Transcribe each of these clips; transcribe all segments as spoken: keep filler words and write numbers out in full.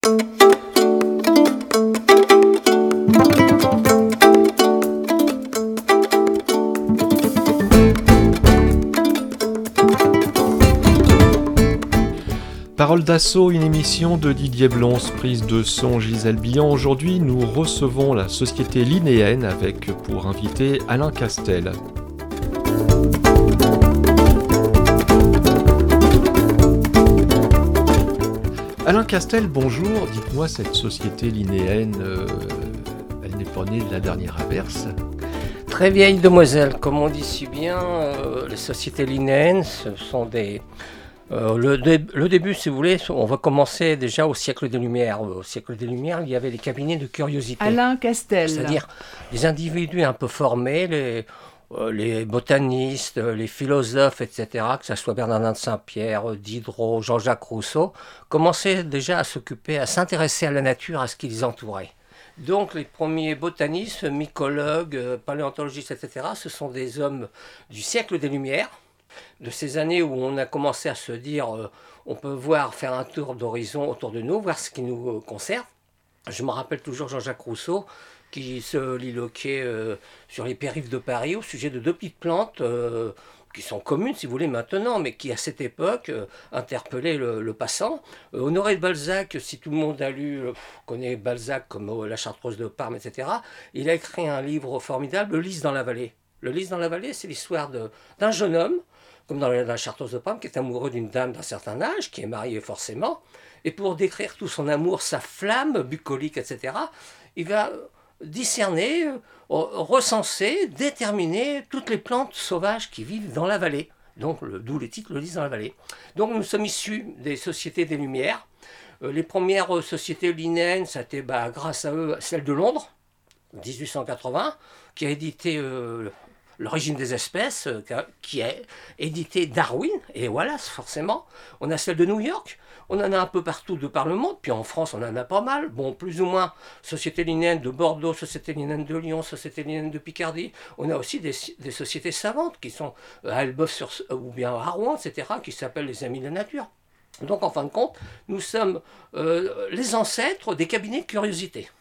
Parole d'assaut, une émission de Didier Blons, prise de son Gisèle Billon. Aujourd'hui, nous recevons la société linéenne avec pour invité Alain Castel. Alain Castel, bonjour. Dites-moi, cette société linéenne, euh, elle n'est pas née de la dernière averse? Très vieille demoiselle, comme on dit si bien, euh, les sociétés linéennes, ce sont des... Euh, le, dé- le début, si vous voulez, on va commencer déjà au siècle des Lumières. Au siècle des Lumières, il y avait des cabinets de curiosité. Alain Castel. C'est-à-dire des individus un peu formés, les, euh, les botanistes, les philosophes, et cetera, que ce soit Bernardin de Saint-Pierre, Diderot, Jean-Jacques Rousseau, commençaient déjà à s'occuper, à s'intéresser à la nature, à ce qui les entourait. Donc les premiers botanistes, mycologues, euh, paléontologistes, et cetera, ce sont des hommes du siècle des Lumières, de ces années où on a commencé à se dire euh, on peut voir, faire un tour d'horizon autour de nous, voir ce qui nous euh, concerne. Je me rappelle toujours Jean-Jacques Rousseau qui se liloquait euh, sur les périphes de Paris au sujet de deux petites plantes euh, qui sont communes si vous voulez maintenant, mais qui à cette époque euh, interpellaient le, le passant. Euh, Honoré de Balzac, si tout le monde a lu, euh, connaît Balzac comme euh, La Chartreuse de Parme, et cetera, il a écrit un livre formidable, Le Lys dans la vallée. Le Lys dans la vallée, c'est l'histoire de, d'un jeune homme, comme dans la Chartreuse de Parme, qui est amoureux d'une dame d'un certain âge, qui est mariée forcément, et pour décrire tout son amour, sa flamme bucolique, et cetera, il va discerner, recenser, déterminer toutes les plantes sauvages qui vivent dans la vallée. Donc, le, d'où les titres, Le Lys dans la vallée. Donc, nous sommes issus des sociétés des Lumières. Euh, les premières sociétés linéennes, c'était bah, grâce à eux, celle de Londres, dix-huit cent quatre-vingts, qui a édité... Euh, L'origine des espèces, euh, qui a édité Darwin et Wallace, forcément. On a celle de New York, on en a un peu partout de par le monde, puis en France, on en a pas mal. Bon, plus ou moins, Société linéenne de Bordeaux, Société linéenne de Lyon, Société linéenne de Picardie. On a aussi des, des sociétés savantes qui sont à Elbeuf sur, ou bien à Rouen, et cetera, qui s'appellent les Amis de la Nature. Donc, en fin de compte, nous sommes euh, les ancêtres des cabinets de curiosité.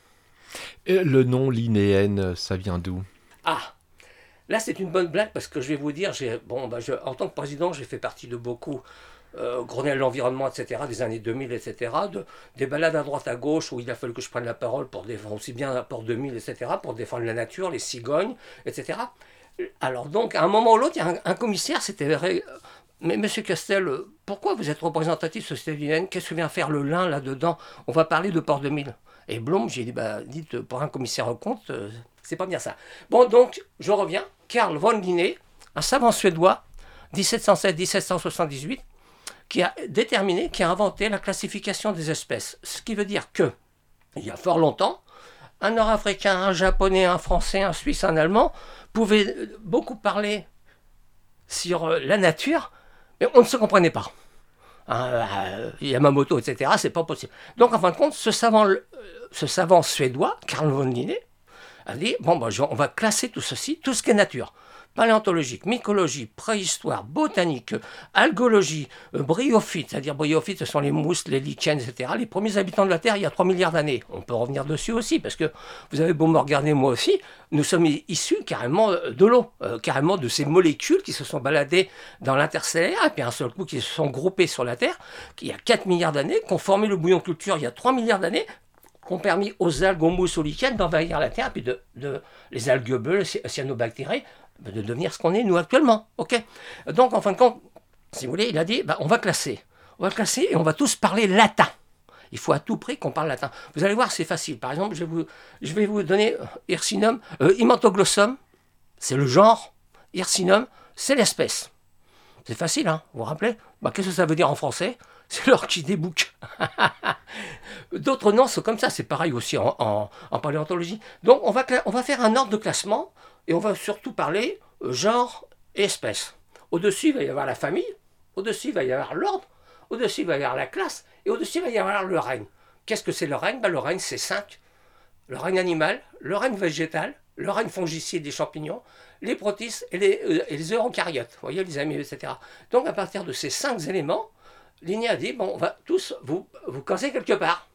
Et le nom linéenne, ça vient d'où? Ah! Là, c'est une bonne blague parce que je vais vous dire, j'ai, bon, bah, je, en tant que président, j'ai fait partie de beaucoup, euh, Grenelle de l'environnement, et cetera, des années deux mille, et cetera, de, des balades à droite à gauche où il a fallu que je prenne la parole pour défendre aussi bien la Porte deux mille, et cetera, pour défendre la nature, les cigognes, et cetera. Alors donc, à un moment ou l'autre, il y a un, un commissaire, c'était... Mais monsieur Castel, pourquoi vous êtes représentatif de Société linéenne? Qu'est-ce que vient faire le lin là-dedans? On va parler de Porte deux mille. Et Blum, j'ai dit, bah, dites, pour un commissaire aux comptes, euh, c'est pas bien ça. Bon, donc, je reviens. Carl von Linné, un savant suédois, dix-sept cent sept à dix-sept cent soixante-dix-huit, qui a déterminé, qui a inventé la classification des espèces. Ce qui veut dire que, il y a fort longtemps, un Nord-Africain, un Japonais, un Français, un Suisse, un Allemand pouvaient beaucoup parler sur la nature, mais on ne se comprenait pas. Hein, euh, Yamamoto, et cetera, c'est pas possible. Donc, en fin de compte, ce savant, ce savant suédois, Carl von Linné, a dit, bon, bah, on va classer tout ceci, tout ce qui est nature. Paléontologique, mycologie, préhistoire, botanique, algologie, euh, bryophytes, c'est-à-dire bryophytes, ce sont les mousses, les lichens, et cetera. Les premiers habitants de la Terre, il y a trois milliards d'années. On peut revenir dessus aussi, parce que vous avez beau me regarder moi aussi, nous sommes issus carrément de l'eau, euh, carrément de ces molécules qui se sont baladées dans l'interstellaire, et puis un seul coup qui se sont groupées sur la Terre, qui il y a quatre milliards d'années, qui ont formé le bouillon culture il y a trois milliards d'années, qui ont permis aux algues, aux mousses, aux lichens d'envahir la Terre, puis de, de les algues bleues, les cyanobactéries, de devenir ce qu'on est nous actuellement. Okay, donc en fin de compte, si vous voulez, il a dit, bah, on va classer. On va classer et on va tous parler latin. Il faut à tout prix qu'on parle latin. Vous allez voir, c'est facile. Par exemple, je vais vous, je vais vous donner Hirsinum, euh, Imantoglossum, c'est le genre. Hirsinum, c'est l'espèce. C'est facile, hein, vous vous rappelez? Bah, qu'est-ce que ça veut dire en français? C'est l'orchidée bouc. D'autres noms sont comme ça, c'est pareil aussi en, en, en paléontologie. Donc on va, on va faire un ordre de classement et on va surtout parler euh, genre et espèce. Au-dessus, il va y avoir la famille, au-dessus, il va y avoir l'ordre, au-dessus, il va y avoir la classe et au-dessus, il va y avoir le règne. Qu'est-ce que c'est le règne? Ben, le règne, c'est cinq. Le règne animal, le règne végétal, le règne fongicide des champignons, les protistes et les, euh, et les eucaryotes. Vous voyez, les amis, et cetera. Donc à partir de ces cinq éléments, Linné a dit, bon, on va tous vous, vous caser quelque part.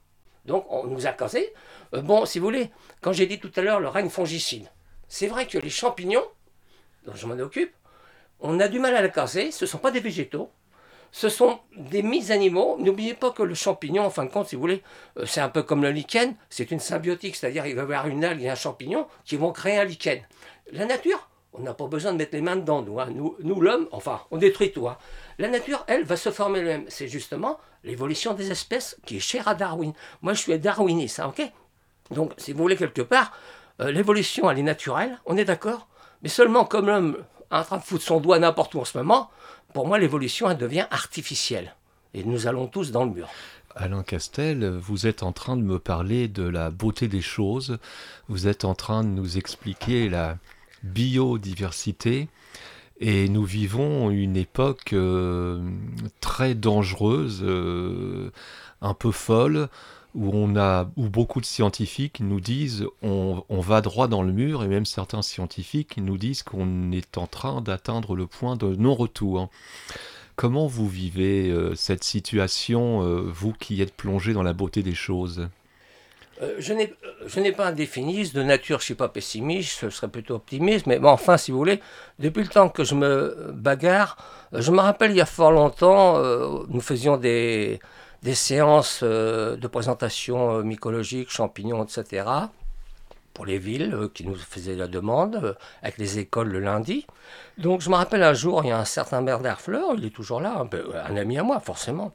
Donc on nous a casé. Euh, bon, si vous voulez, quand j'ai dit tout à l'heure le règne fongicide, c'est vrai que les champignons, dont je m'en occupe, on a du mal à la caser, ce ne sont pas des végétaux, ce sont des mis-animaux. N'oubliez pas que le champignon, en fin de compte, si vous voulez, euh, c'est un peu comme le lichen, c'est une symbiotique, c'est-à-dire il va y avoir une algue et un champignon qui vont créer un lichen. La nature, on n'a pas besoin de mettre les mains dedans, nous, hein. nous, nous l'homme, enfin, on détruit tout. Hein. La nature, elle, va se former elle-même. C'est justement l'évolution des espèces qui est chère à Darwin. Moi, je suis darwiniste, hein, ok ? Donc, si vous voulez, quelque part, euh, l'évolution, elle est naturelle, on est d'accord ? Mais seulement comme l'homme est en train de foutre son doigt n'importe où en ce moment, pour moi, l'évolution, elle devient artificielle. Et nous allons tous dans le mur. Alain Castel, vous êtes en train de me parler de la beauté des choses. Vous êtes en train de nous expliquer la biodiversité. Et nous vivons une époque euh, très dangereuse, euh, un peu folle, où, on a, où beaucoup de scientifiques nous disent on, on va droit dans le mur, et même certains scientifiques nous disent qu'on est en train d'atteindre le point de non-retour. Comment vous vivez euh, cette situation, euh, vous qui êtes plongé dans la beauté des choses ? Euh, je n'ai, je n'ai pas un définiste, de nature je ne suis pas pessimiste, je serais plutôt optimiste, mais bon, enfin si vous voulez, depuis le temps que je me bagarre, je me rappelle il y a fort longtemps, euh, nous faisions des, des séances euh, de présentation euh, mycologique, champignons, et cetera, pour les villes euh, qui nous faisaient la demande, euh, avec les écoles le lundi. Donc je me rappelle un jour, il y a un certain Bernard Fleur, il est toujours là, un, peu, un ami à moi forcément.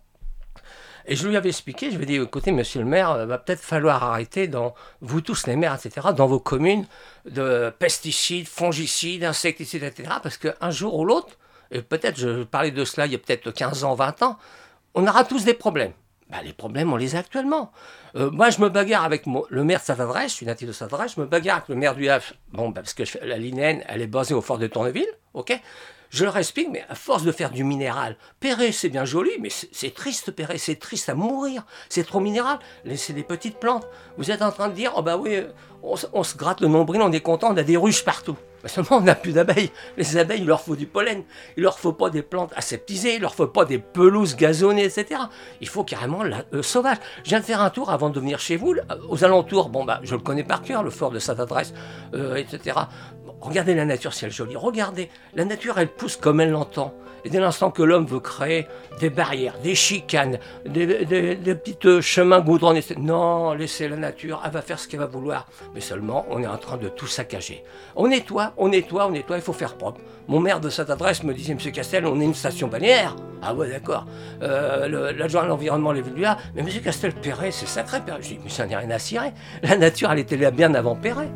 Et je lui avais expliqué, je lui ai dit, écoutez, monsieur le maire, il va peut-être falloir arrêter, dans vous tous les maires, et cetera, dans vos communes, de pesticides, fongicides, insecticides, et cetera, parce qu'un jour ou l'autre, et peut-être, je parlais de cela il y a peut-être quinze ans, vingt ans, on aura tous des problèmes. Ben, les problèmes, on les a actuellement. Euh, moi, je me bagarre avec mon, le maire de Sainte-Adresse, je suis natif de Sainte-Adresse, je me bagarre avec le maire du Havre, bon, ben, parce que je fais, la linéenne, elle est basée au fort de Tourneville, ok ? Je leur explique, mais à force de faire du minéral, Perret, c'est bien joli, mais c'est, c'est triste, Perret, c'est triste à mourir. C'est trop minéral, c'est des petites plantes. Vous êtes en train de dire, oh bah oui, on, on se gratte le nombril, on est content, on a des ruches partout. Mais seulement, on n'a plus d'abeilles. Les abeilles, il leur faut du pollen. Il leur faut pas des plantes aseptisées, il leur faut pas des pelouses gazonnées, et cetera. Il faut carrément la euh, sauvage. Je viens de faire un tour avant de venir chez vous, là, aux alentours. Bon, bah, je le connais par cœur, le fort de Sainte-Adresse, euh, et cetera. Regardez la nature si elle est jolie, regardez, la nature elle pousse comme elle l'entend. Et dès l'instant que l'homme veut créer des barrières, des chicanes, des, des, des petits chemins goudronnés, non, laissez la nature, elle va faire ce qu'elle va vouloir. Mais seulement, on est en train de tout saccager. On nettoie, on nettoie, on nettoie, il faut faire propre. Mon maire de cette adresse me disait, monsieur Castel, on est une station balnéaire. Ah ouais, d'accord. Euh, le, l'adjoint à l'environnement, les villes, mais monsieur Castel, Perret, c'est sacré, Perret. Je dis, mais ça n'est rien à cirer. La nature, elle était là bien avant Perret.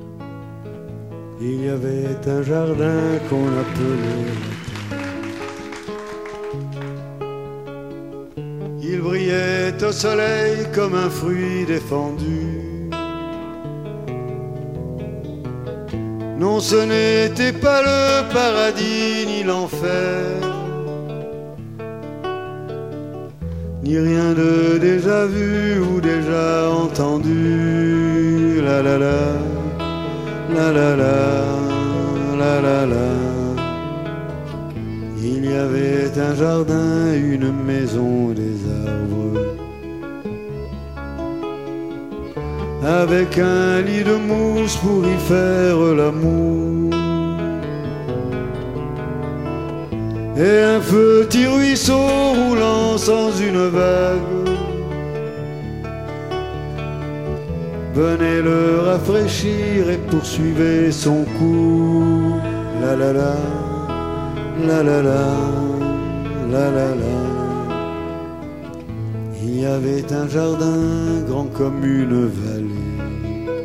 Il y avait un jardin qu'on appelait. Il brillait au soleil comme un fruit défendu. Non, ce n'était pas le paradis ni l'enfer, ni rien de déjà vu ou déjà entendu. La la la. La la la, la la la. Il y avait un jardin, une maison, des arbres, avec un lit de mousse pour y faire l'amour, et un petit ruisseau roulant sans une vague venait le rafraîchir et poursuivait son cours. La la la, la la la, la la la. Il y avait un jardin grand comme une vallée.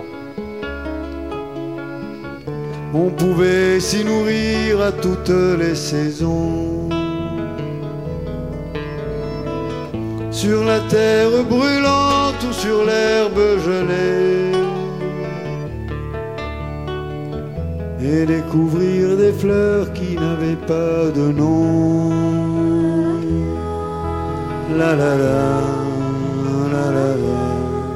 On pouvait s'y nourrir à toutes les saisons. Sur la terre brûlante ou sur l'herbe gelée, et découvrir des fleurs qui n'avaient pas de nom. La la la, la la la.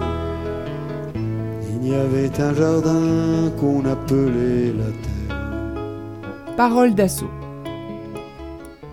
Il y avait un jardin qu'on appelait la terre. Parole d'assaut.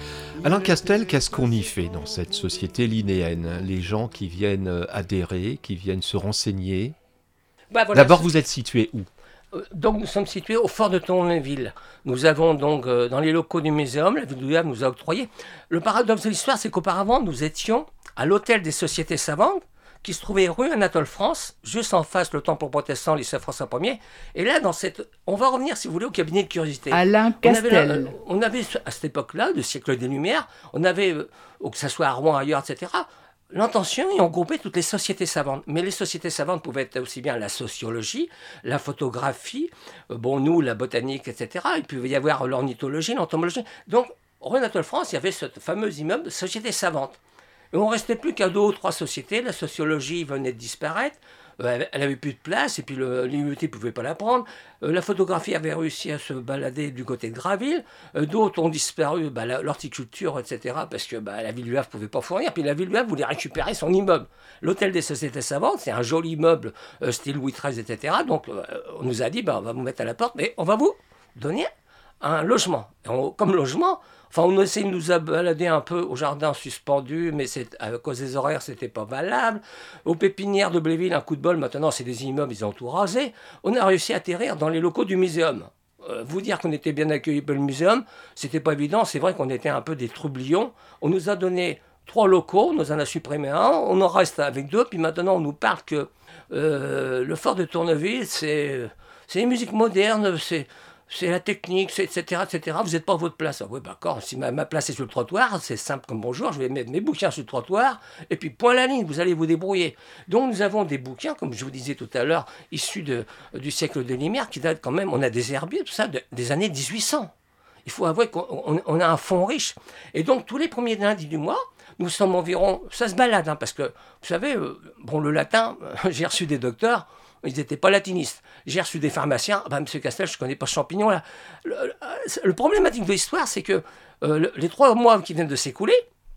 Alain Castel, qu'est-ce qu'on y fait dans cette société linéenne? Les gens qui viennent adhérer, qui viennent se renseigner. Bah, voilà, D'abord, c'est... vous êtes situé où? Donc nous sommes situés au fort de Tourneville. Nous avons donc euh, dans les locaux du muséum, la ville du Havre nous a octroyé. Le paradoxe de l'histoire, c'est qu'auparavant nous étions à l'hôtel des Sociétés Savantes, qui se trouvait rue Anatole France, juste en face le temple protestant, lycée François Ier. Et là, dans cette, on va revenir, si vous voulez, au cabinet de curiosité. Alain Castel. On avait, on avait à cette époque-là, du siècle des Lumières, on avait, euh, que ce soit à Rouen, ailleurs, et cetera, l'intention est de regrouper toutes les sociétés savantes. Mais les sociétés savantes pouvaient être aussi bien la sociologie, la photographie, euh, bon, nous, la botanique, et cetera. Il pouvait y avoir l'ornithologie, l'entomologie. Donc, rue Anatole France, il y avait ce fameux immeuble de sociétés savantes. Et on ne restait plus qu'à deux ou trois sociétés. La sociologie venait de disparaître. Euh, elle n'avait plus de place. Et puis l'I U T ne pouvait pas la prendre. Euh, la photographie avait réussi à se balader du côté de Graville. Euh, d'autres ont disparu. Bah, la, l'horticulture, et cetera. Parce que bah, la ville du Havre ne pouvait pas fournir. Puis la ville du Havre voulait récupérer son immeuble. L'hôtel des Sociétés Savantes, c'est un joli immeuble, euh, style Louis treize, et cetera. Donc euh, on nous a dit, bah, on va vous mettre à la porte, mais on va vous donner un logement. Et on, comme logement... Enfin, on essaie de nous balader un peu au jardin suspendu, mais c'est, à cause des horaires, c'était pas valable. Aux pépinières de Bléville, un coup de bol, maintenant c'est des immeubles, ils ont tout rasé. On a réussi à atterrir dans les locaux du muséum. Euh, vous dire qu'on était bien accueillis par le muséum, c'était pas évident, c'est vrai qu'on était un peu des troublions. On nous a donné trois locaux, on nous en a supprimé un, on en reste avec deux, puis maintenant on nous parle que euh, le fort de Tourneville, c'est, c'est une musique moderne, c'est... c'est la technique, c'est, et cetera, et cetera. Vous n'êtes pas à votre place. Ah oui, d'accord, si ma, ma place est sur le trottoir, c'est simple comme bonjour, je vais mettre mes bouquins sur le trottoir, et puis point à la ligne, vous allez vous débrouiller. Donc nous avons des bouquins, comme je vous disais tout à l'heure, issus de, du siècle des Lumières, qui datent quand même, on a des herbiers, tout ça, de, des années dix-huit cents. Il faut avouer qu'on on, on a un fonds riche. Et donc tous les premiers lundis du mois, nous sommes environ, ça se balade, hein, parce que, vous savez, euh, bon, le latin, j'ai reçu des docteurs, ils n'étaient pas latinistes. J'ai reçu des pharmaciens. Ah ben, Monsieur Castel, je ne connais pas ce champignon là. Le, le, le problématique de l'histoire, c'est que euh, le, les trois mois qui viennent de s'écouler,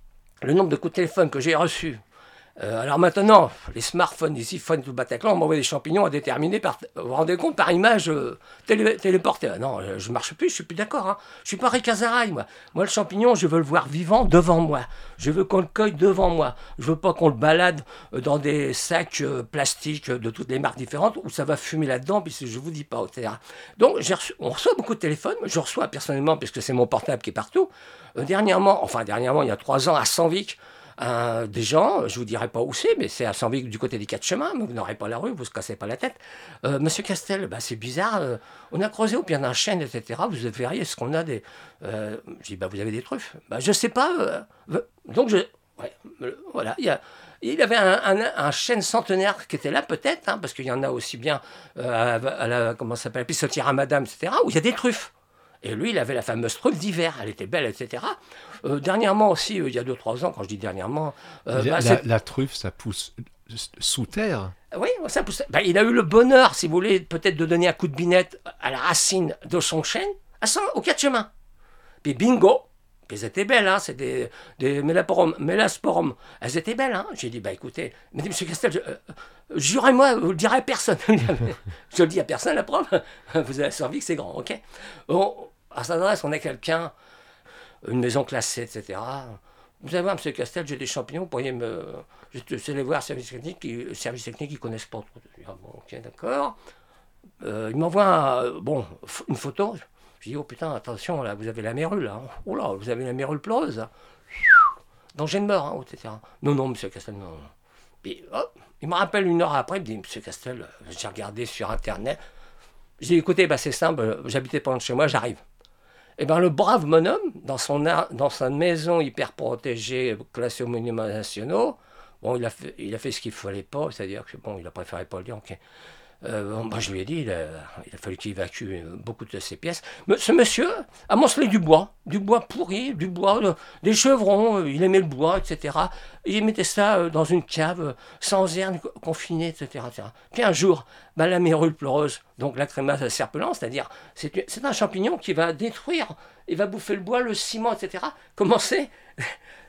le nombre de coups de téléphone que j'ai reçus. Euh, alors maintenant, les smartphones, les iPhones, tout le Bataclan, on m'envoie des champignons à déterminer, par, vous vous rendez compte, par image euh, télé, téléportée. Non, je ne marche plus, je ne suis plus d'accord. Hein. Je ne suis pas Ricazaraï, moi. Moi, le champignon, je veux le voir vivant devant moi. Je veux qu'on le cueille devant moi. Je ne veux pas qu'on le balade dans des sacs euh, plastiques de toutes les marques différentes où ça va fumer là-dedans, puisque je ne vous dis pas, et cetera. Donc, j'ai reçu, on reçoit beaucoup de téléphones. Je reçois personnellement, puisque c'est mon portable qui est partout. Euh, dernièrement, enfin, dernièrement, il y a trois ans, à Sanvic, Euh, des gens, je ne vous dirai pas où c'est, mais c'est à Sanvic du côté des quatre chemins, mais vous n'aurez pas la rue, vous ne se cassez pas la tête. Euh, Monsieur Castel, bah, c'est bizarre, euh, on a creusé au pied d'un chêne, et cetera. Vous verriez ce qu'on a des... Euh, je dis, bah, vous avez des truffes. Bah, je ne sais pas. Euh, donc, je... Ouais, voilà, il y a... Il avait un, un, un chêne centenaire qui était là, peut-être, hein, parce qu'il y en a aussi bien euh, à, à la, comment ça s'appelle, la pissotière à Madame, et cetera, où il y a des truffes. Et lui, il avait la fameuse truffe d'hiver. Elle était belle, et cetera. Euh, dernièrement aussi, euh, il y a deux trois ans, quand je dis dernièrement... Euh, la, bah, la, la truffe, ça pousse sous terre. Oui, ça pousse... Ben, il a eu le bonheur, si vous voulez, peut-être de donner un coup de binette à la racine de son chêne, à son, aux quatre chemins. Puis bingo, elles étaient belles, hein, c'est des, des mélasporum, mélasporum. Elles étaient belles, hein. J'ai dit, bah écoutez, mais monsieur Castel, je, euh, jurez-moi, vous le direz à personne. Je le dis à personne, la preuve. Vous avez servi que c'est grand, ok. On, à cette adresse, on a quelqu'un, une maison classée, et cetera. Vous allez voir, monsieur Castel, j'ai des champignons, vous pourriez me... Je vais aller voir service technique, qui, service technique, ils ne connaissent pas trop. Ah, bon, ok, d'accord. Euh, il m'envoie un, bon, une photo. Je dis, oh putain, attention, là, vous avez la mérule, là. Oh là, vous avez la mérule pleureuse, là. Danger de mort, hein, et cetera. Non, non, monsieur Castel, non. Puis, hop, il me rappelle une heure après, il me dit, monsieur Castel, j'ai regardé sur Internet. J'ai dit, écoutez, bah, c'est simple, j'habitais pas loin de chez moi, j'arrive. Et bien, le brave bonhomme, dans, son, dans sa maison hyper protégée, classée aux monuments nationaux, bon, il a fait, il a fait ce qu'il ne fallait pas, c'est-à-dire que, bon, il a préféré pas le dire, ok. Euh, bon, bah, je lui ai dit, il a, il a fallu qu'il évacue beaucoup de ses pièces. Mais ce monsieur a moncelé du bois, du bois pourri, du bois, de, des chevrons, il aimait le bois, et cetera. Il mettait ça dans une cave, sans herbe, confinée, et cetera, et cetera. Puis un jour, bah, la mérule pleureuse, donc la crémasse serpellant, c'est-à-dire, c'est, c'est un champignon qui va détruire, il va bouffer le bois, le ciment, et cetera. Commencer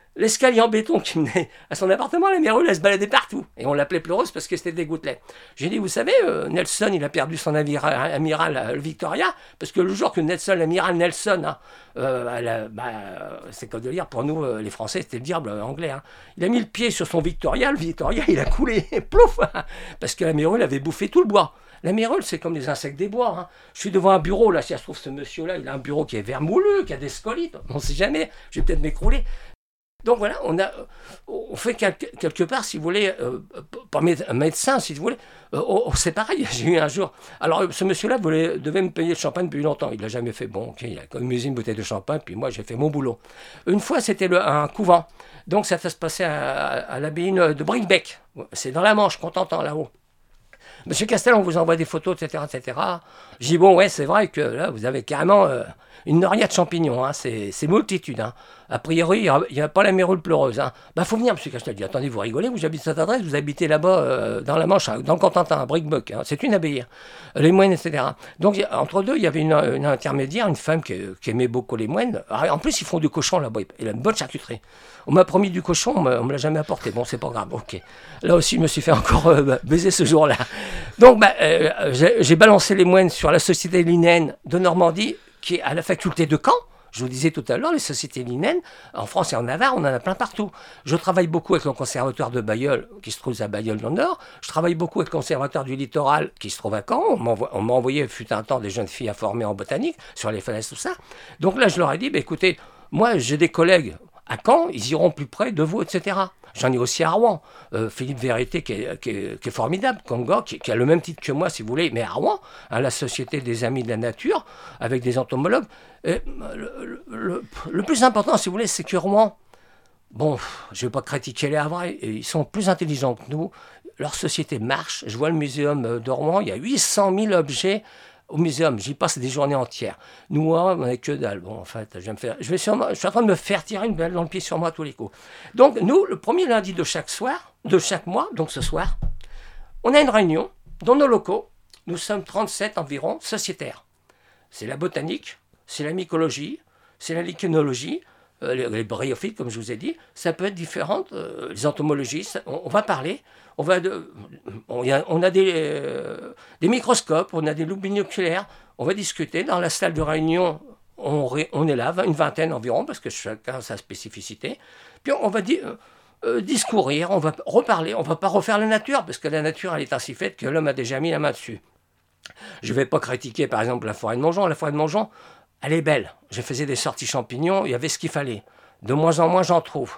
l'escalier en béton qui menait à son appartement, la Mérule, elle se baladait partout. Et on l'appelait pleureuse parce que c'était des gouttelettes. J'ai dit, vous savez, euh, Nelson, il a perdu son amiral, amiral euh, le Victoria, parce que le jour que Nelson, l'amiral Nelson, hein, euh, elle a, bah, c'est comme de lire, pour nous, euh, les Français, c'était le diable euh, anglais. Hein. Il a mis le pied sur son Victoria, le Victoria, il a coulé, plouf, parce que la Mérule avait bouffé tout le bois. La Mérule, c'est comme les insectes des bois. Hein. Je suis devant un bureau, là, si ça se trouve, ce monsieur-là, il a un bureau qui est vermoulu, qui a des scolites, on ne sait jamais, je vais peut-être m'écrouler. Donc voilà, on, a, on fait quelque, quelque part, si vous voulez, euh, pas médecin, si vous voulez, euh, oh, c'est pareil, j'ai eu un jour... Alors ce monsieur-là voulait, devait me payer le champagne depuis longtemps, il ne l'a jamais fait, bon, ok, il a quand même usé une bouteille de champagne, puis moi j'ai fait mon boulot. Une fois, c'était le, un couvent, donc ça se passait à, à l'abbaye de Bricbec, c'est dans la Manche, Contentant, là-haut. Monsieur Castel, on vous envoie des photos, et cetera, et cetera. Je dis, bon, ouais, c'est vrai que là, vous avez carrément euh, une noria de champignons, hein, c'est, c'est multitude. Hein. A priori, il n'y a, a pas la Mérule pleureuse. Il hein. bah, faut venir, monsieur Castel. Je dis, attendez, vous rigolez, vous habitez cette adresse, vous habitez là-bas, euh, dans la Manche, hein, dans le Contentin, à Bricbec. Hein. C'est une abbaye, hein. Les moines, et cetera. Donc, entre deux, il y avait une, une intermédiaire, une femme qui, qui aimait beaucoup les moines. En plus, ils font du cochon là-bas, il a une bonne charcuterie. On m'a promis du cochon, on ne me l'a jamais apporté. Bon, c'est pas grave, ok. Là aussi, je me suis fait encore euh, bah, baiser ce jour-là. Donc, bah, euh, j'ai, j'ai balancé les moines sur la Société Linnéenne de Normandie, qui est à la faculté de Caen. Je vous disais tout à l'heure, les sociétés linnéennes, en France et en Navarre, on en a plein partout. Je travaille beaucoup avec le conservatoire de Bailleul, qui se trouve à Bailleul dans le Nord. Je travaille beaucoup avec le conservatoire du littoral, qui se trouve à Caen. On, m'envoie, on m'a envoyé, fut un temps, des jeunes filles à former en botanique, sur les falaises, tout ça. Donc là, je leur ai dit, bah, écoutez, moi, j'ai des collègues à Caen, ils iront plus près de vous, et cetera. J'en ai aussi à Rouen. Euh, Philippe Vérité, qui est, qui est, qui est formidable, Congo, qui, qui a le même titre que moi, si vous voulez, mais à Rouen, hein, la Société des Amis de la Nature, avec des entomologues. Et le, le, le, le plus important, si vous voulez, c'est que Rouen, bon, je ne vais pas critiquer les Havrais, ils sont plus intelligents que nous. Leur société marche. Je vois le muséum de Rouen, il y a huit cent mille objets au muséum, j'y passe des journées entières. Nous, on n'a que dalle. Bon, en fait, je vais me faire, je, vais sûrement, je suis en train de me faire tirer une balle dans le pied sur moi à tous les coups. Donc, nous, le premier lundi de chaque soir, de chaque mois, donc ce soir, on a une réunion dans nos locaux. Nous sommes trente-sept environ sociétaires. C'est la botanique, c'est la mycologie, c'est la lichenologie, euh, les, les bryophytes, comme je vous ai dit. Ça peut être différent. Euh, les entomologistes, on, on va parler. On, va de, on, y a, on a des, euh, des microscopes, on a des loupes binoculaires. On va discuter. Dans la salle de réunion, on, ré, on est là, une vingtaine environ, parce que chacun a sa spécificité. Puis on, on va dire... Euh, discourir, on va reparler, on ne va pas refaire la nature, parce que la nature, elle est ainsi faite que l'homme a déjà mis la main dessus. Je ne vais pas critiquer, par exemple, la forêt de Montjean. La forêt de Montjean, elle est belle. Je faisais des sorties champignons, il y avait ce qu'il fallait. De moins en moins, j'en trouve.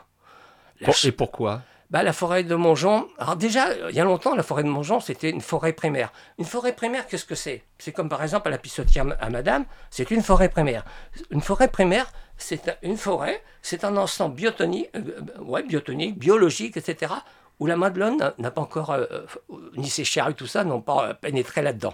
La ch- Et pourquoi ? Bah, la forêt de Montjean, alors déjà, il y a longtemps, la forêt de Montjean, c'était une forêt primaire. Une forêt primaire, qu'est-ce que c'est ? C'est comme par exemple à la pissotière à Madame, c'est une forêt primaire. Une forêt primaire, c'est une forêt, c'est un ensemble biotonique, euh, ouais, biotonique, biologique, et cetera, où la main de l'homme n'a, n'a pas encore, euh, ni ses charrues, tout ça, n'ont pas pénétré là-dedans.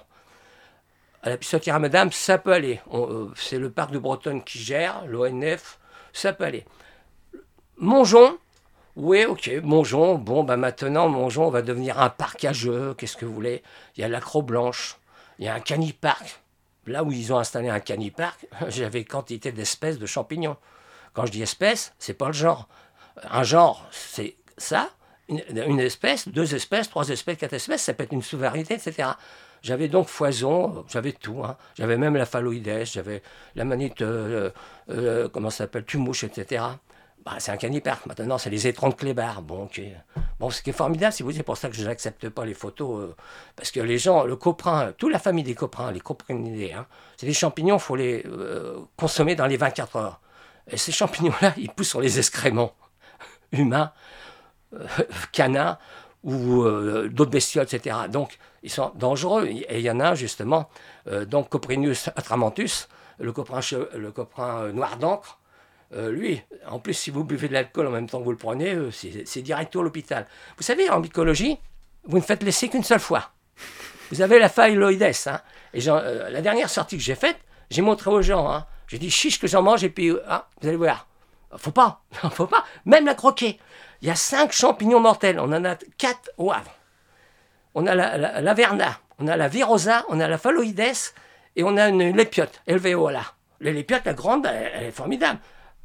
À la pissotière à Madame, ça peut aller. On, euh, c'est le parc de Bretonne qui gère, l'O N F, ça peut aller. Montjean, oui, ok, Montjean, bon, bah maintenant, Montjean va devenir un parc à jeux, qu'est-ce que vous voulez ? Il y a l'Acro-Blanche, il y a un canipark. Là où ils ont installé un canipark, j'avais quantité d'espèces de champignons. Quand je dis espèces, c'est pas le genre. Un genre, c'est ça, une, une espèce, deux espèces, trois espèces, quatre espèces, ça peut être une sous-variété, et cetera. J'avais donc foison, j'avais tout. Hein. J'avais même la phalloïdès, j'avais la manite, euh, euh, comment ça s'appelle, tumouche, et cetera. Bah, c'est un canipark. Maintenant, c'est les étrons de clébard. Bon, okay. Bon, ce qui est formidable, si vous dites, c'est pour ça que je n'accepte pas les photos. Euh, parce que les gens, le coprin, toute la famille des coprins, les coprinidés, hein, c'est des champignons, il faut les euh, consommer dans les vingt-quatre heures. Et ces champignons-là, ils poussent sur les excréments humains, euh, canins ou euh, d'autres bestioles, et cetera. Donc, ils sont dangereux. Et il y en a, justement, euh, donc Coprinus atramanthus, le coprin, le coprin euh, noir d'encre. Euh, lui, en plus, si vous buvez de l'alcool en même temps que vous le prenez, euh, c'est, c'est direct à l'hôpital. Vous savez, en mycologie, vous ne faites l'essai qu'une seule fois. Vous avez la phalloïdès. Hein, et euh, la dernière sortie que j'ai faite, j'ai montré aux gens. Hein, j'ai dit, chiche que j'en mange, et puis, hein, vous allez voir. Faut pas, faut pas. Même la croquer. Il y a cinq champignons mortels. On en a quatre au Havre. On a la, la, la verna, on a la virosa, on a la phalloïdès, et on a une lépiote, L V O là. La lépiote, la grande, elle, elle est formidable.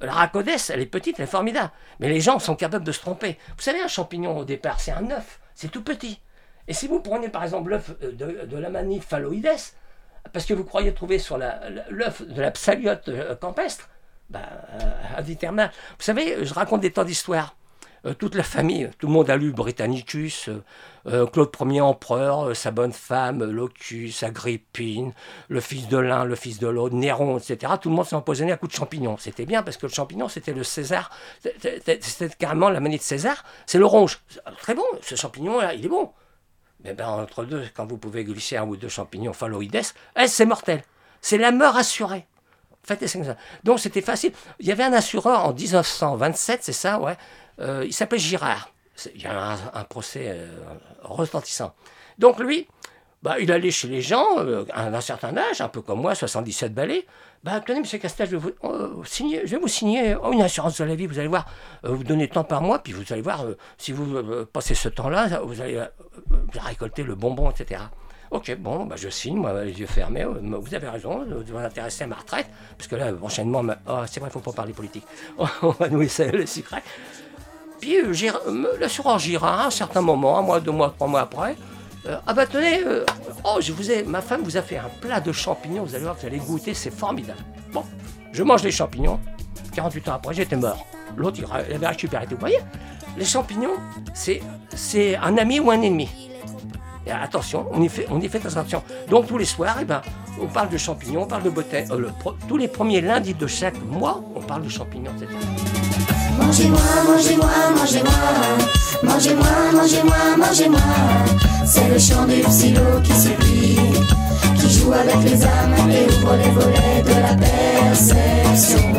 La racodès, elle est petite, elle est formidable. Mais les gens sont capables de se tromper. Vous savez, un champignon, au départ, c'est un œuf. C'est tout petit. Et si vous prenez, par exemple, l'œuf de, de l'Amanita phalloides, parce que vous croyez trouver sur la, l'œuf de la Psaliote campestre, ben, euh, ad vitam. Vous savez, je raconte des tas d'histoires. Euh, toute la famille, tout le monde a lu Britannicus, euh, euh, Claude Ier empereur, euh, sa bonne femme, Locus, Agrippine, le fils de l'un, le fils de l'autre, Néron, et cetera. Tout le monde s'est empoisonné à coups de champignons. C'était bien parce que le champignon, c'était le César, c'était, c'était carrément la manie de César, c'est le ronge. Très bon, ce champignon-là, il est bon. Mais ben, entre deux, quand vous pouvez glisser un ou deux champignons phalloides, eh, c'est mortel. C'est la mort assurée. Faites ça. Donc c'était facile. Il y avait un assureur en dix-neuf cent vingt-sept, c'est ça, ouais. Euh, il s'appelait Girard. C'est, il y a un, un procès euh, retentissant. Donc lui, bah, il allait chez les gens, euh, d'un certain âge, un peu comme moi, soixante-dix-sept balais. Bah, tenez, monsieur Castel, je vais vous, euh, signer, je vais vous signer oh, une assurance de la vie, vous allez voir, euh, vous donnez tant par mois, puis vous allez voir, euh, si vous euh, passez ce temps-là, vous allez, euh, vous allez récolter le bonbon, et cetera. Ok, bon, bah, je signe, moi, les yeux fermés, euh, vous avez raison, vous vous intéressez à ma retraite, parce que là, enchaînement, oh, c'est vrai, il ne faut pas parler politique, on va nous laisser le secret. Puis euh, euh, l'assureur Girard, à un certain moment, un mois, deux mois, trois mois après, euh, ah bah tenez, euh, oh, je vous ai, ma femme vous a fait un plat de champignons, vous allez voir, vous allez goûter, c'est formidable. Bon, je mange les champignons, quarante-huit ans après, j'étais mort. L'autre, il avait récupéré tout. Vous voyez, les champignons, c'est, c'est un ami ou un ennemi. Et attention, on y fait, on y fait attention. Donc tous les soirs, eh ben, on parle de champignons, on parle de bottin. Euh, le, tous les premiers lundis de chaque mois, on parle de champignons, et cetera. Mangez-moi, mangez-moi, mangez-moi, mangez-moi, mangez-moi, mangez-moi. C'est le chant du psylo qui supplie, qui joue avec les âmes et ouvre les volets de la perception.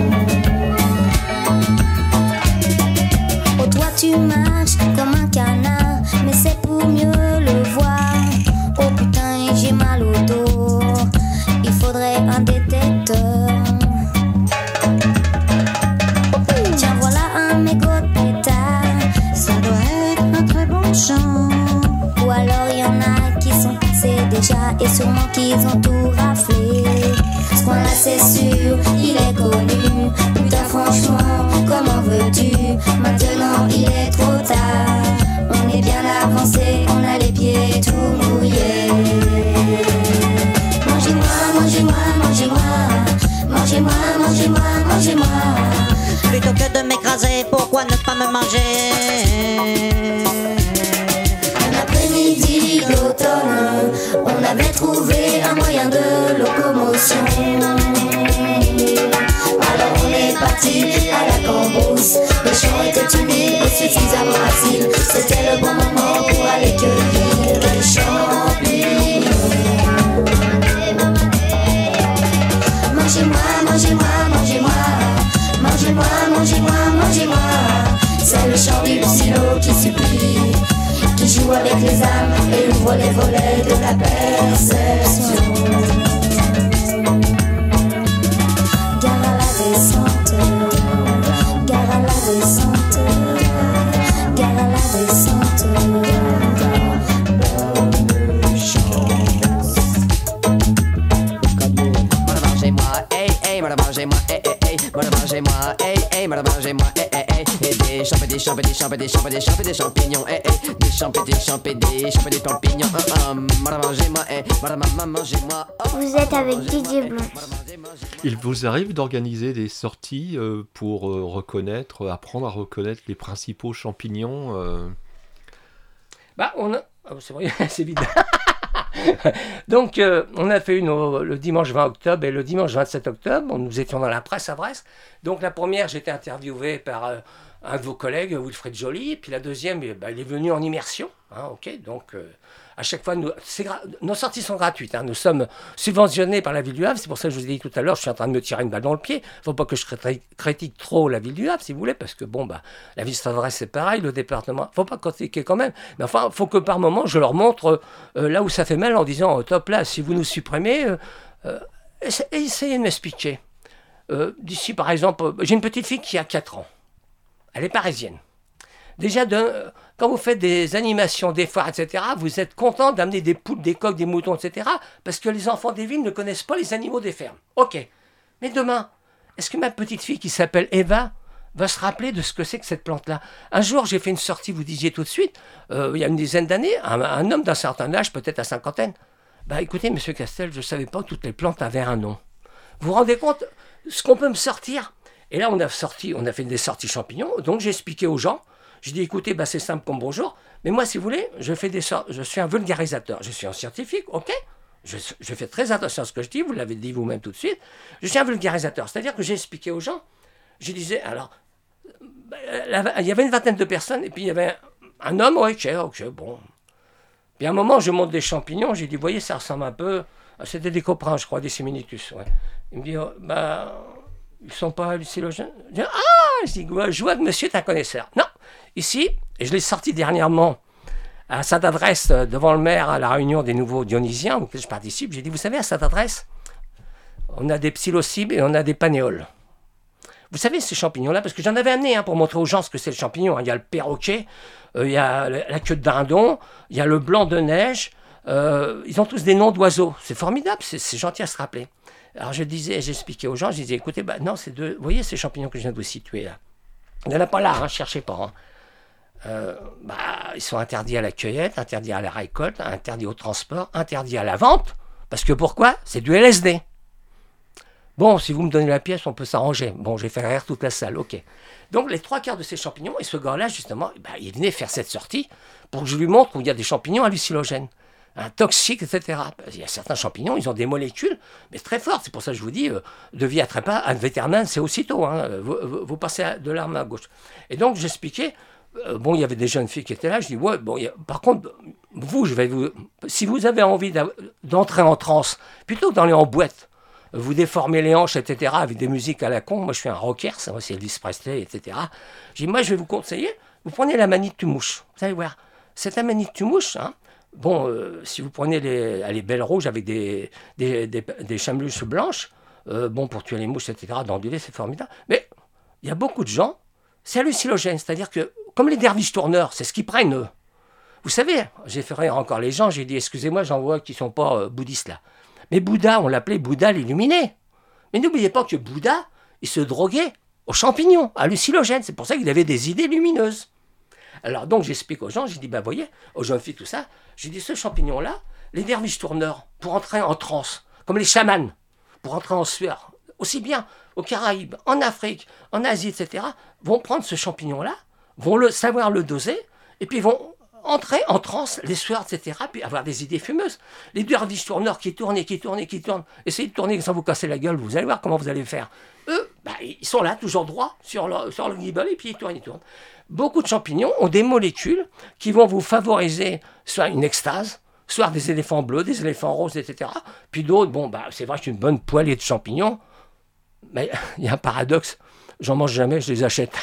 Oh, toi tu marches comme un canard, mais c'est pour mieux le voir. Oh putain, j'ai mal au dos, il faudrait un détecteur. Tiens, voilà un mégot de pétard, ça doit être un très bon chant. Ou alors il y en a qui sont passés déjà et sûrement qu'ils ont tout raflé. Ce coin-là c'est sûr, il est connu. Putain franchement, comment veux-tu? Maintenant il est trop tard. On est bien avancé, on a les pieds tout mouillés. Mangez-moi, mangez-moi, mangez-moi. Mangez-moi, mangez-moi, mangez-moi. Plutôt que de m'écraser, pourquoi ne pas me manger? Un après-midi d'automne, on avait trouvé un moyen de locomotion. Alors on est parti à la cambrousse. Le champ était humide et suffisamment facile. C'était le bon moment pour aller cueillir les champignons. Mangez-moi, mangez-moi, mangez-moi. Mangez-moi, mangez-moi, mangez-moi. C'est le chant du psylo qui supplie, qui joue avec les âmes et ouvre les volets de la perception. Gare à la descente, gare à la descente, gare à la descente. Bonne chance. Mangez-moi, hey, hey, mangez-moi, hey, hey, hey, mangez-moi, hey, hey, mangez-moi, hey, hey, hey, et des champignons, des champignons, des champignons, des champignons, des champignons, hey, hey, des champignons, des champignons, des champignons, des champignons, mangez-moi, hey, mangez-moi. Vous êtes avec Didier Blanc. Il vous arrive d'organiser des sorties euh, pour euh, reconnaître, apprendre à reconnaître les principaux champignons euh... Bah, on a... Oh, c'est vrai, c'est vide. Donc, euh, on a fait une au, le dimanche vingt octobre et le dimanche vingt-sept octobre. Nous étions dans la presse à Brest. Donc, la première, j'étais interviewé par euh, un de vos collègues, Wilfred Joly. Et puis la deuxième, bah, il est venu en immersion. Hein, ok, donc, euh, à chaque fois, nous, c'est gra- nos sorties sont gratuites. Hein, nous sommes subventionnés par la ville du Havre. C'est pour ça que je vous ai dit tout à l'heure, je suis en train de me tirer une balle dans le pied. Il ne faut pas que je critique trop la ville du Havre, si vous voulez, parce que bon, bah, la ville de Brest, c'est pareil, le département. Il ne faut pas critiquer quand même. Mais enfin, il faut que par moment, je leur montre euh, là où ça fait mal en disant oh, top là, si vous nous supprimez, euh, euh, essayez de m'expliquer. Euh, d'ici, par exemple, j'ai une petite fille qui a quatre ans. Elle est parisienne. Déjà, de, quand vous faites des animations, des foires, et cetera, vous êtes content d'amener des poules, des coqs, des moutons, et cetera, parce que les enfants des villes ne connaissent pas les animaux des fermes. Ok. Mais demain, est-ce que ma petite fille qui s'appelle Eva va se rappeler de ce que c'est que cette plante-là? Un jour, j'ai fait une sortie, vous disiez tout de suite, euh, il y a une dizaine d'années, un, un homme d'un certain âge, peut-être à cinquantaine. Bah écoutez, monsieur Castel, je ne savais pas que toutes les plantes avaient un nom. Vous vous rendez compte ce qu'on peut me sortir? Et là, on a sorti, on a fait des sorties champignons, donc j'ai expliqué aux gens. J'ai dit, écoutez, bah, c'est simple comme bonjour, mais moi, si vous voulez, je, fais des sor- je suis un vulgarisateur. Je suis un scientifique, ok? je, je fais très attention à ce que je dis, vous l'avez dit vous-même tout de suite. Je suis un vulgarisateur, c'est-à-dire que j'ai expliqué aux gens. Je disais, alors, il y avait une vingtaine de personnes, et puis il y avait un homme, ouais, ok, ok, bon. Puis à un moment, je monte des champignons, j'ai dit, vous voyez, ça ressemble un peu, c'était des coprins, je crois, des séminitus, ouais. Il me dit, oh, bah, ils ne sont pas hallucinogènes. Je dis, ah, je dis, ouais, je vois que monsieur est un connaisseur. Non, ici, et je l'ai sorti dernièrement à cette adresse devant le maire à la réunion des nouveaux dionysiens auxquels je participe, j'ai dit, vous savez, à cette adresse, on a des psilocybes et on a des panéoles. Vous savez, ces champignons-là, parce que j'en avais amené hein, pour montrer aux gens ce que c'est le champignon. Hein. Il y a le perroquet, euh, il y a la queue de dindon, il y a le blanc de neige. Euh, ils ont tous des noms d'oiseaux. C'est formidable, c'est, c'est gentil à se rappeler. Alors je disais, j'expliquais aux gens, je disais, écoutez, bah, non, c'est deux, vous voyez ces champignons que je viens de vous situer là. Il n'y en a pas là, hein, cherchez pas. Hein. Euh, bah, ils sont interdits à la cueillette, interdits à la récolte, interdits au transport, interdits à la vente. Parce que pourquoi? C'est du L S D. Bon, si vous me donnez la pièce, on peut s'arranger. Bon, j'ai fait rire toute la salle, ok. Donc, les trois quarts de ces champignons, et ce gars-là, justement, bah, il venait faire cette sortie pour que je lui montre où il y a des champignons hallucinogènes, hein, toxiques, et cetera. Il y a certains champignons, ils ont des molécules, mais très fortes. C'est pour ça que je vous dis, euh, de vie à trépas, un vétérinaire, c'est aussitôt. Hein, vous, vous, vous passez de l'arme à gauche. Et donc, j'expliquais, euh, bon, il y avait des jeunes filles qui étaient là. Je dis, ouais, bon, y a, par contre, vous, je vais vous, si vous avez envie d'entrer en transe, plutôt que d'aller en boîte, vous déformez les hanches, et cetera, avec des musiques à la con. Moi, je suis un rocker, ça, c'est Elvis Presley, et cetera. J'ai dit, moi, je vais vous conseiller, vous prenez la manite tumouche. Vous allez voir, cette manite tumouche, hein, bon, euh, si vous prenez les, les belles rouges avec des, des, des, des chameluches blanches, euh, bon, pour tuer les mouches, et cetera, dans du lait, c'est formidable. Mais il y a beaucoup de gens, c'est hallucinogène, c'est-à-dire que, comme les derviches tourneurs, c'est ce qu'ils prennent, eux. Vous savez, j'ai fait rire encore les gens, j'ai dit, excusez-moi, j'en vois qui ne sont pas euh, bouddhistes, là. Mais Bouddha, on l'appelait Bouddha l'illuminé. Mais n'oubliez pas que Bouddha, il se droguait aux champignons, hallucinogènes. C'est pour ça qu'il avait des idées lumineuses. Alors donc j'explique aux gens, j'ai dit, bah voyez, aux jeunes filles, tout ça, j'ai dit, ce champignon-là, les derviches tourneurs, pour entrer en transe, comme les chamans, pour entrer en sueur, aussi bien aux Caraïbes, en Afrique, en Asie, et cetera, vont prendre ce champignon-là, vont le savoir le doser, et puis vont entrer en transe, les sueurs, et cetera, puis avoir des idées fumeuses. Les derviches tourneurs qui tournent et qui tournent et qui tournent, essayez de tourner sans vous casser la gueule, vous allez voir comment vous allez faire. Eux, bah, ils sont là, toujours droits, sur le, sur le guibole, et puis ils tournent, ils tournent. Beaucoup de champignons ont des molécules qui vont vous favoriser soit une extase, soit des éléphants bleus, des éléphants roses, et cetera. Puis d'autres, bon, bah, c'est vrai que c'est une bonne poêlée de champignons, mais il y a un paradoxe, j'en mange jamais, je les achète.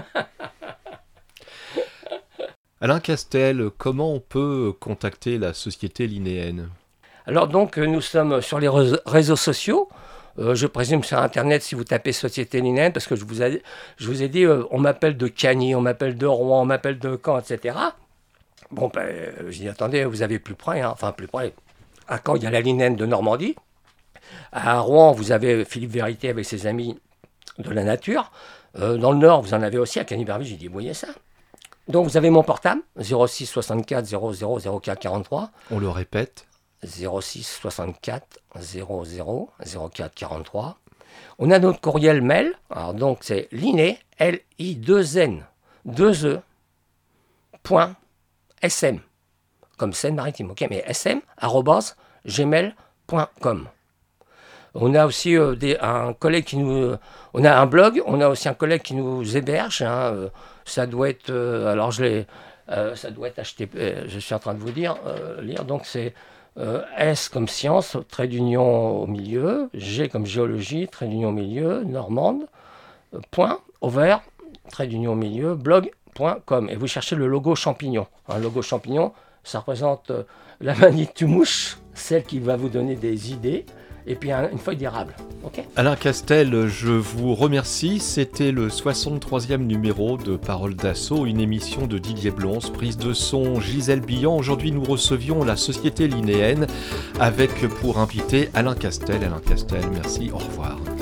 Alain Castel, comment on peut contacter la Société Linéenne? Alors donc, nous sommes sur les réseaux sociaux. Euh, je présume sur Internet, si vous tapez Société Linéenne, parce que je vous ai, je vous ai dit, euh, on m'appelle de Cagny, on m'appelle de Rouen, on m'appelle de Caen, et cetera. Bon, ben, je dis, attendez, vous avez plus près, hein, enfin plus près. À Caen, il y a la Linéenne de Normandie. À Rouen, vous avez Philippe Vérité avec ses amis de la nature. Euh, dans le Nord, vous en avez aussi, à Cagny-Berville, j'ai dit, vous voyez ça? Donc, vous avez mon portable, zéro six soixante-quatre zéro zéro zéro quatre quarante-trois. On le répète. zéro six soixante-quatre zéro zéro zéro quatre quarante-trois. On a notre courriel mail. Alors, donc, c'est liné, L I deux N, deux E, point, S M, comme Seine-Maritime, ok, mais S M, arrobas, gmail point com. On a aussi euh, des, un collègue qui nous... Euh, on a un blog, on a aussi un collègue qui nous héberge. Hein, euh, ça doit être... Euh, alors, je l'ai... Euh, ça doit être H T T P... Euh, je suis en train de vous dire... Euh, lire. Donc, c'est euh, S comme science, trait d'union au milieu. G comme géologie, trait d'union au milieu. Normande. Euh, point. Over. Trait d'union au milieu. Blog point com. Et vous cherchez le logo champignon. Un logo champignon, ça représente euh, la manite tumouche, celle qui va vous donner des idées. Et puis un, une feuille d'érable. Okay. Alain Castel, je vous remercie. C'était le soixante-troisième numéro de Parole d'Assaut, une émission de Didier Blons, prise de son Gisèle Billan. Aujourd'hui, nous recevions la Société Linéenne avec pour invité Alain Castel. Alain Castel, merci, au revoir.